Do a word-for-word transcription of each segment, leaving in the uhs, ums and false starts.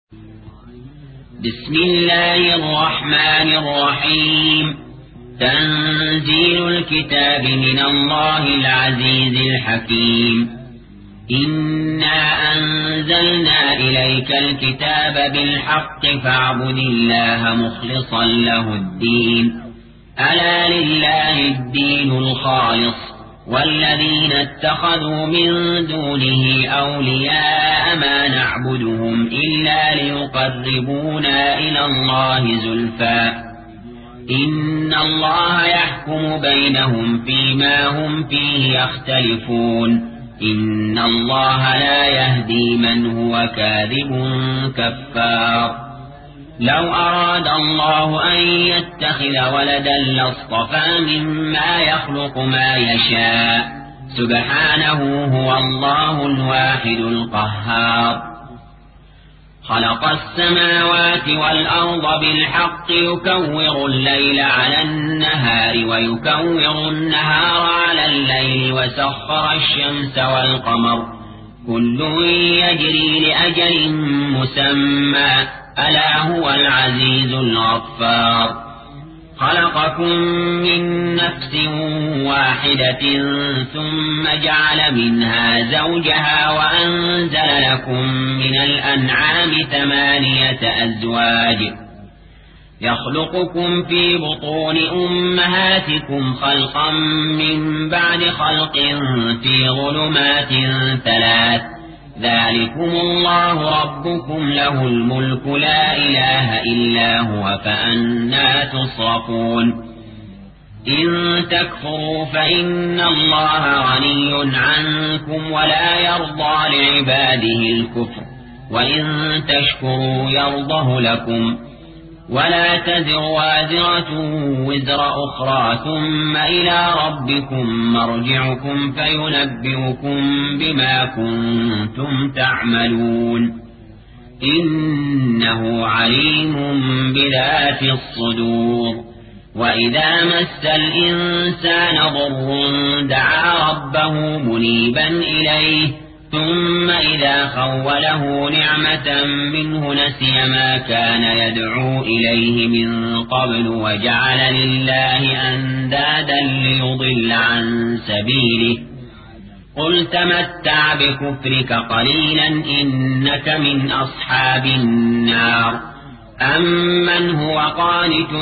بسم الله الرحمن الرحيم. تنزيل الكتاب من الله العزيز الحكيم. إنا أنزلنا إليك الكتاب بالحق فاعبد الله مخلصا له الدين. ألا لله الدين الخالص والذين اتخذوا من دونه أولياء ما نعبدهم إلا ليقربونا إلى الله زلفى إن الله يحكم بينهم فيما هم فيه يختلفون إن الله لا يهدي من هو كاذب كفار. لو أراد الله أن يتخذ ولدا لاصطفى مما يخلق ما يشاء سبحانه هو الله الواحد القهار. خلق السماوات والأرض بالحق يكور الليل على النهار ويكور النهار على الليل وسخر الشمس والقمر كل يجري لأجل مسمى ألا هو العزيز الغفار. خلقكم من نفس واحدة ثم جعل منها زوجها وأنزل لكم من الأنعام ثمانية أزواج يخلقكم في بطون أمهاتكم خلقا من بعد خلق في ظلمات ثلاث ذلكم الله ربكم له الملك لا إله إلا هو فأنى تصرفون. إن تكفروا فإن الله غني عنكم ولا يرضى لعباده الكفر وإن تشكروا يرضه لكم ولا تزر وازرة وزر أخرى ثم إلى ربكم مرجعكم فينبئكم بما كنتم تعملون إنه عليم بذات الصدور. وإذا مس الإنسان ضر دعا ربه منيبا إليه ثم إذا خوله نعمة منه نسي ما كان يدعو إليه من قبل وجعل لله أندادا ليضل عن سبيله قل تمتع بكفرك قليلا إنك من أصحاب النار. أمن هو قانت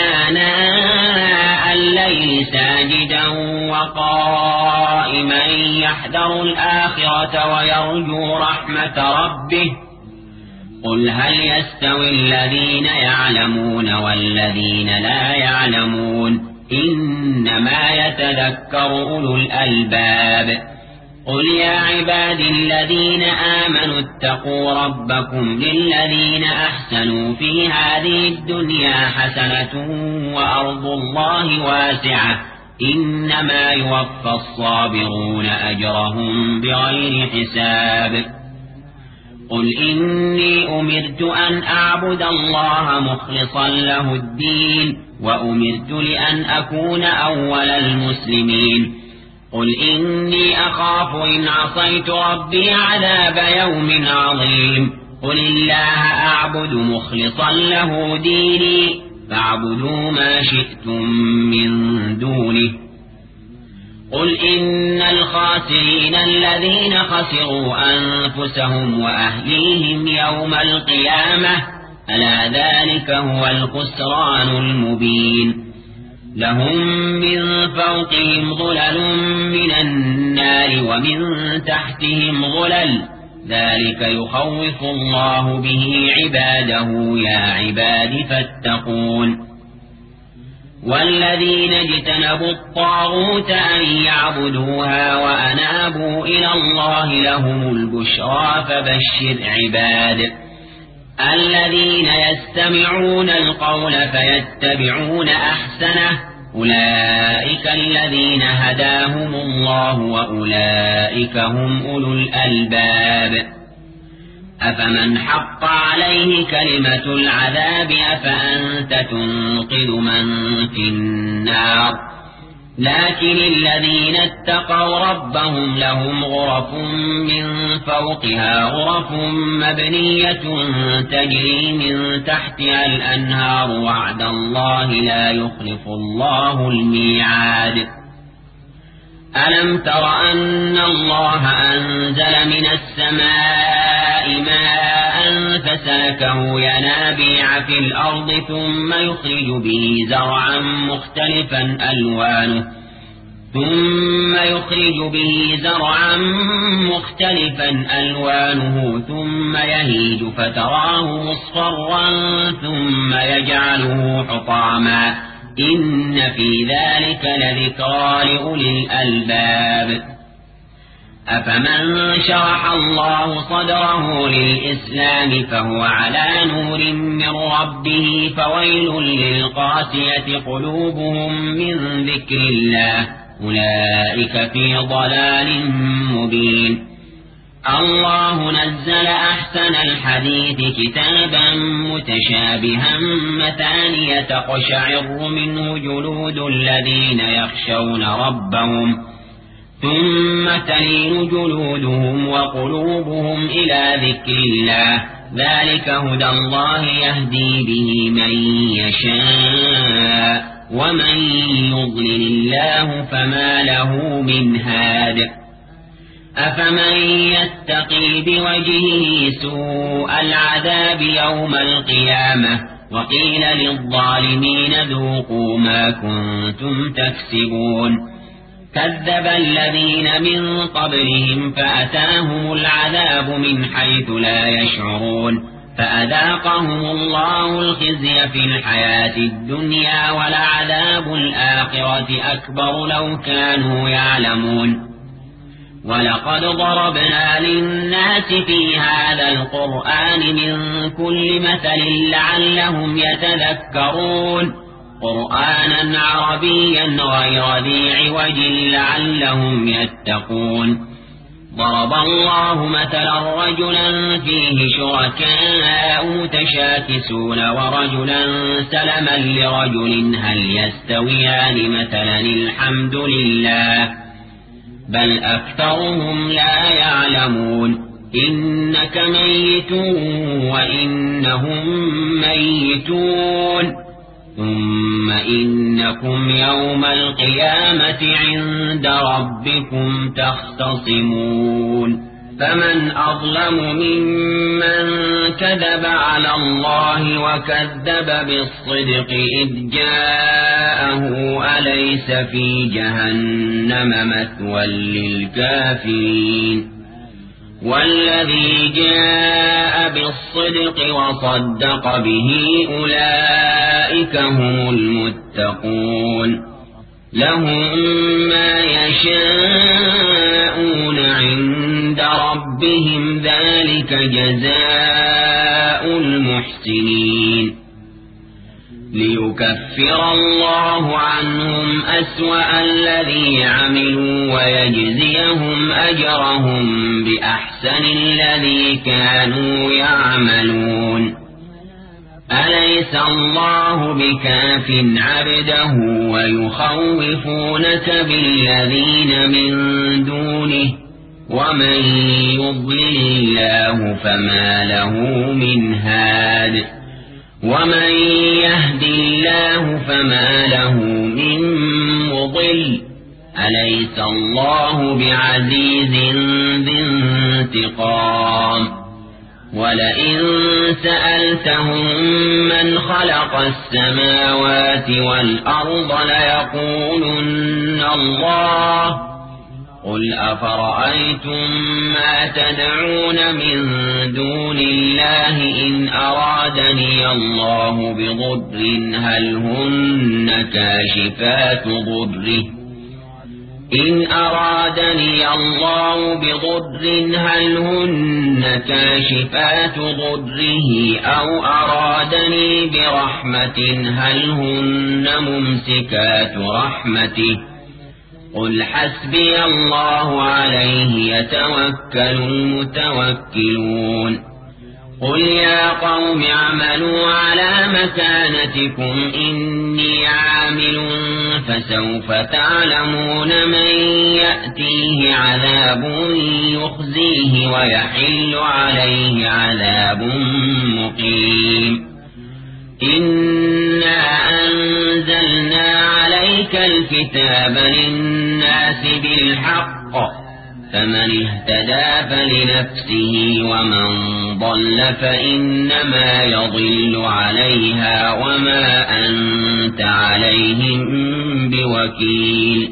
آناء الليل ساجدا وقائما يحذر الآخرة ويرجو رحمة ربه قل هل يستوي الذين يعلمون والذين لا يعلمون إنما يتذكر أولو الألباب. قل يا عباد الذين آمنوا اتقوا ربكم للذين أحسنوا في هذه الدنيا حسنة وأرض الله واسعة إنما يوفى الصابرون أجرهم بغير حساب. قل إني أمرت أن أعبد الله مخلصا له الدين وأمرت لأن أكون أول المسلمين. قل إني أخاف إن عصيت ربي عذاب يوم عظيم. قل الله أعبد مخلصا له ديني فاعبدوا ما شئتم من دونه. قل إن الخاسرين الذين خسروا أنفسهم وأهليهم يوم القيامة ألا ذلك هو الخسران المبين. لهم من فوقهم ظلل من النار ومن تحتهم ظلل ذلك يخوف الله به عباده يا عباد فاتقون. والذين اجتنبوا الطاغوت أن يعبدوها وأنابوا إلى الله لهم البشرى فبشر عباد الذين يستمعون القول فيتبعون أحسنه أولئك الذين هداهم الله وأولئك هم أولو الألباب. أفمن حق عليه كلمة العذاب أفأنت تنقذ من في النار لكن الذين اتقوا ربهم لهم غرف من فوقها غرف مبنية تجري من تحتها الأنهار وعد الله لا يخلف الله الميعاد. ألم تر أن الله أنزل من السماء ماء فسلكه ينابيع في الأرض ثم يخرج به زرعا مختلفا ألوانه ثم يخرج به زرعا مختلفا ألوانه ثم يهيج فتراه مصفرا ثم يجعله حطاما إن في ذلك لذكرى لأولي الألباب. أفمن شرح الله صدره للإسلام فهو على نور من ربه فويل للقاسية قلوبهم من ذكر الله أولئك في ضلال مبين. الله نزل أحسن الحديث كتابا متشابها مثانية تقشعر منه جلود الذين يخشون ربهم ثم تلين جلودهم وقلوبهم إلى ذكر الله ذلك هدى الله يهدي به من يشاء ومن يضلل الله فما له من هاد. أفمن يتقي بوجهه سوء العذاب يوم القيامة وقيل للظالمين ذوقوا ما كنتم تكسبون. كذب الذين من قبلهم فأتاهم العذاب من حيث لا يشعرون فأذاقهم الله الخزي في الحياة الدنيا ولعذاب الآخرة أكبر لو كانوا يعلمون. ولقد ضربنا للناس في هذا القرآن من كل مثل لعلهم يتذكرون قرآنا عربيا غير ذي عوج لعلهم يتقون. ضرب الله مثلا رجلا فيه شركاء متشاكسون ورجلا سلما لرجل هل يستويان مثلا الحمد لله بل أكثرهم لا يعلمون. إنك ميت وإنهم ميتون ثم إنكم يوم القيامة عند ربكم تختصمون. فمن أظلم ممن كذب على الله وكذب بالصدق إذ جاءه أليس في جهنم مثوى للكافرين. والذي جاء بالصدق وصدق به أولئك هم المتقون. لهم ما يشاءون عند ربهم ذلك جزاء المحسنين. ليكفر الله عنهم أسوأ الذي عملوا ويجزيهم أجرهم بأحسن الذي كانوا يعملون. أليس الله بكاف عبده ويخوفونك بالذين من دونه ومن يضلل الله فما له من هاد ومن يهد الله فما له من مضل. أليس الله بعزيز ذي انتقام. ولئن سألتهم من خلق السماوات والأرض ليقولن الله قل أفرأيتم ما تدعون من دون الله إن أرادني الله بضر هل هن كاشفات ضره إن أرادني الله بضر هل هن كاشفات ضره أو أرادني برحمة هل هن ممسكات رحمته قل حسبي الله عليه يتوكل المتوكلون. قل يا قوم اعملوا على مكانتكم إني عامل فسوف تعلمون من يأتيه عذاب يخزيه ويحل عليه عذاب مقيم إنا أنزلنا عليك الكتاب للناس بالحق فمن اهتدى فلنفسه ومن ضل فإنما يضل عليها وما أنت عليهم بوكيل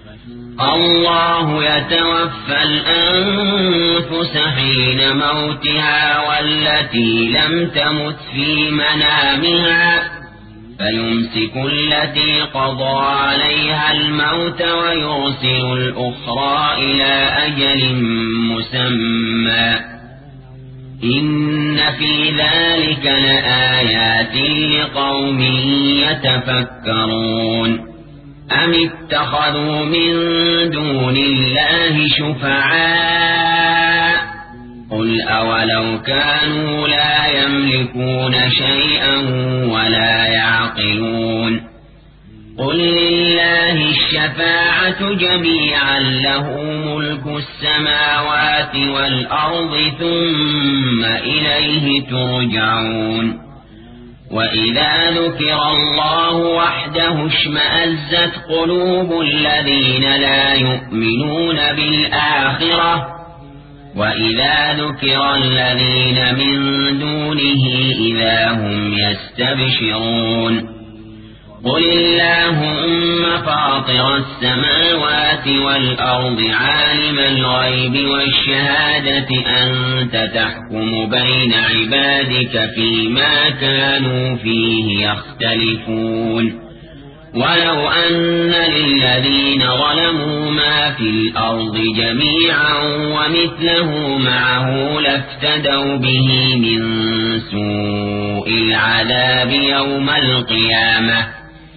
الله يتوفى الأنفس حين موتها والتي لم تمت في منامها فيمسك التي قضى عليها الموت ويرسل الأخرى إلى أجل مسمى إن في ذلك لآيات لقوم يتفكرون أم اتخذوا من دون الله شفعاء قل أولو كانوا لا يملكون شيئا ولا يعقلون قل لله الشفاعة جميعا له ملك السماوات والأرض ثم إليه ترجعون وإذا ذكر الله وحده اشمأزت قلوب الذين لا يؤمنون بالآخرة وإذا ذكر الذين من دونه إذا هم يستبشرون قل اللهم فاطر السماوات والأرض عالم الغيب والشهادة أنت تحكم بين عبادك فيما كانوا فيه يختلفون ولو أن للذين ظلموا ما في الأرض جميعا ومثله معه لافتدوا به من سوء العذاب يوم القيامة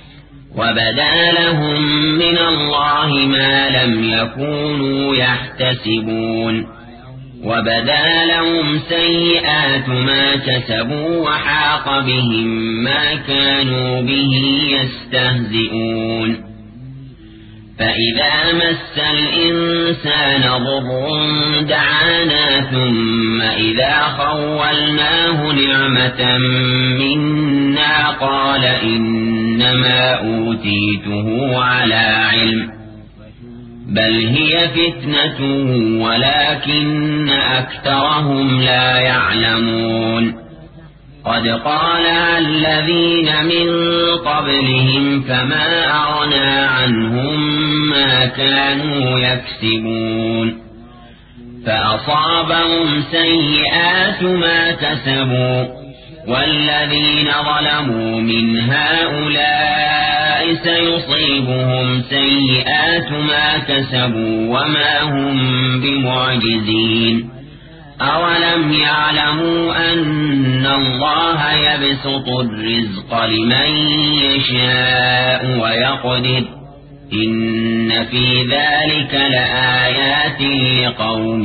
وبدا لهم من الله ما لم يكونوا يحتسبون وبدا لهم سيئات ما كسبوا وحاق بهم ما كانوا به يستهزئون فإذا مس الإنسان ضر دعانا ثم إذا خولناه نعمة منا قال إنما أوتيته على علم بل هي فتنة ولكن أكثرهم لا يعلمون قد قالها الذين من قبلهم فما أغنى عنهم ما كانوا يكسبون فأصابهم سيئات ما كسبوا والذين ظلموا من هؤلاء سيصيبهم سيئات ما كسبوا وما هم بمعجزين أولم يعلموا أن الله يبسط الرزق لمن يشاء ويقدر إن في ذلك لآيات لقوم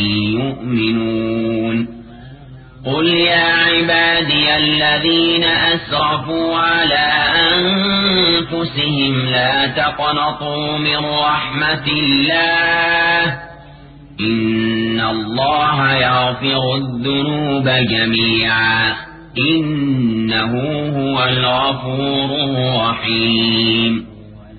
يؤمنون قل يا عبادي الذين أسرفوا على أنفسهم لا تقنطوا من رحمة الله إن الله يغفر الذنوب جميعا إنه هو الغفور الرحيم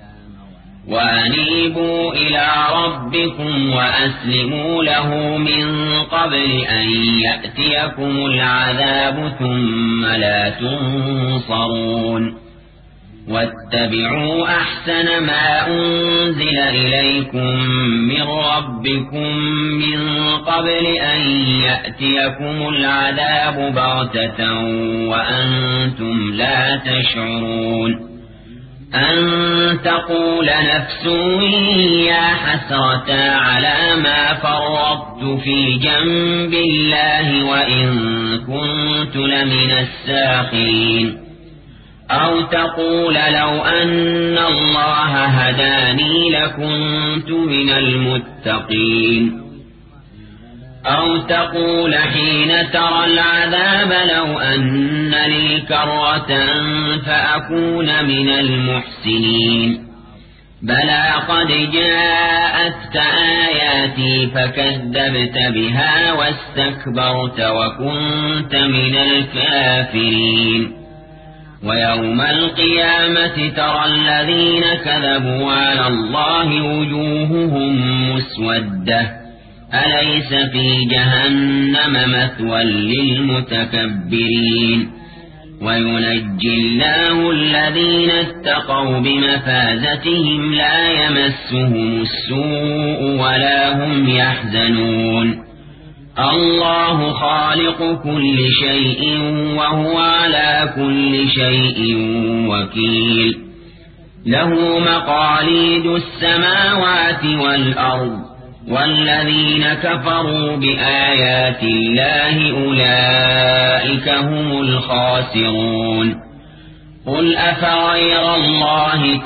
وأنيبوا إلى ربكم وأسلموا له من قبل أن يأتيكم العذاب ثم لا تنصرون واتبعوا أحسن ما أنزل إليكم من ربكم من قبل أن يأتيكم العذاب بغتة وأنتم لا تشعرون أن تقول نفس يا حسرة على ما فرطت في جنب الله وإن كنت لمن الساخرين أو تقول لو أن الله هداني لكنت من المتقين أو تقول حين ترى العذاب لو أن لي كرة فأكون من المحسنين بلى قد جاءتك آياتي فكذبت بها واستكبرت وكنت من الكافرين ويوم القيامة ترى الذين كذبوا على الله وجوههم مسودة أليس في جهنم مثوى للمتكبرين وينجي الله الذين اتقوا بمفازتهم لا يمسهم السوء ولا هم يحزنون الله خالق كل شيء وهو على كل شيء وكيل له مقاليد السماوات والأرض والذين كفروا بآيات الله أولئك هم الخاسرون قل أفغير الله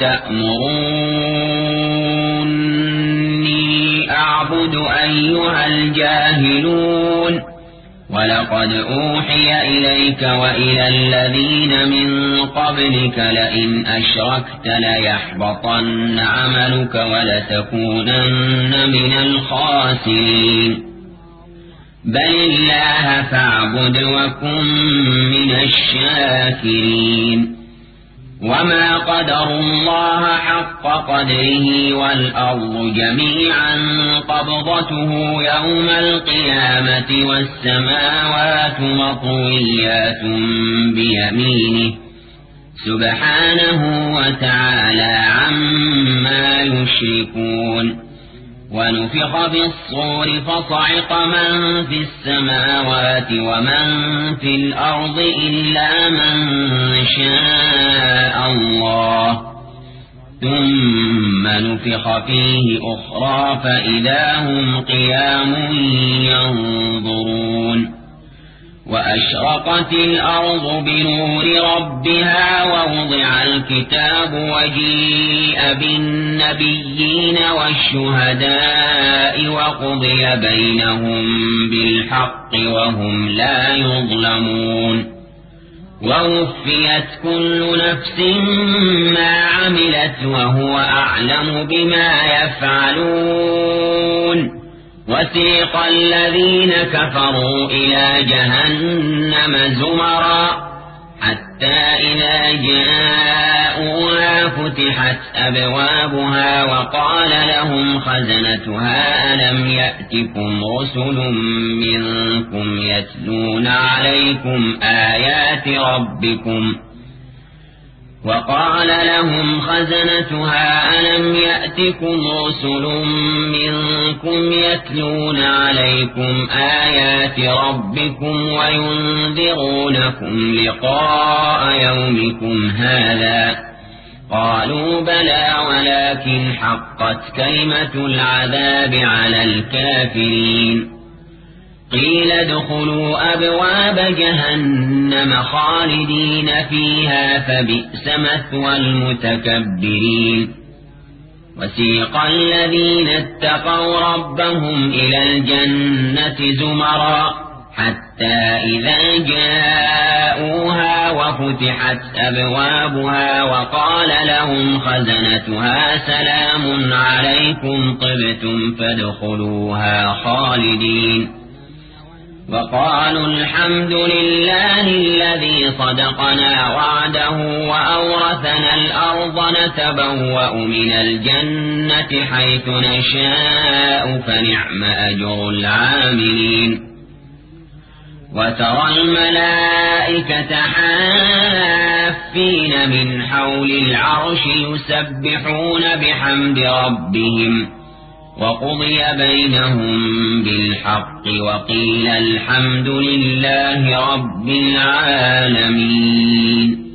تأمروني أعبد أيها الجاهلون ولقد أوحي إليك وإلى الذين من قبلك لئن أشركت ليحبطن عملك ولتكونن من الخاسرين بل الله فاعبد وكن من الشاكرين وما قدروا الله حق قدره والأرض جميعا قبضته يوم القيامة والسماوات مطويات بيمينه سبحانه وتعالى عما يشركون ونفخ بالصور فصعق من في السماوات ومن في الأرض إلا من شاء الله ثم نفخ فيه أخرى فإذا هم قيام ينظرون وأشرقت الأرض بنور ربها ووضع الكتاب وجيء بالنبيين والشهداء وقضي بينهم بالحق وهم لا يظلمون ووفيت كل نفس ما عملت وهو أعلم بما يفعلون وسيق الذين كفروا إلى جهنم زمرا حتى إذا جاءوها فتحت أبوابها وقال لهم خزنتها ألم يأتكم رسل منكم يتلون عليكم آيات ربكم وقال لهم خزنتها ألم يأتكم رسل منكم يتلون عليكم آيات ربكم وينذرونكم لقاء يومكم هذا قالوا بلى ولكن حقت كلمة العذاب على الكافرين قيل ادخلوا أبواب جهنم خالدين فيها فبئس مثوى المتكبرين وسيق الذين اتقوا ربهم إلى الجنة زمرا حتى إذا جاءوها وفتحت أبوابها وقال لهم خزنتها سلام عليكم طبتم فادخلوها خالدين وقالوا الحمد لله الذي صدقنا وعده وأورثنا الأرض نتبوأ من الجنة حيث نشاء فنعم أجر العاملين وترى الملائكة حافين من حول العرش يسبحون بحمد ربهم وقضي بينهم بالحق وقيل الحمد لله رب العالمين.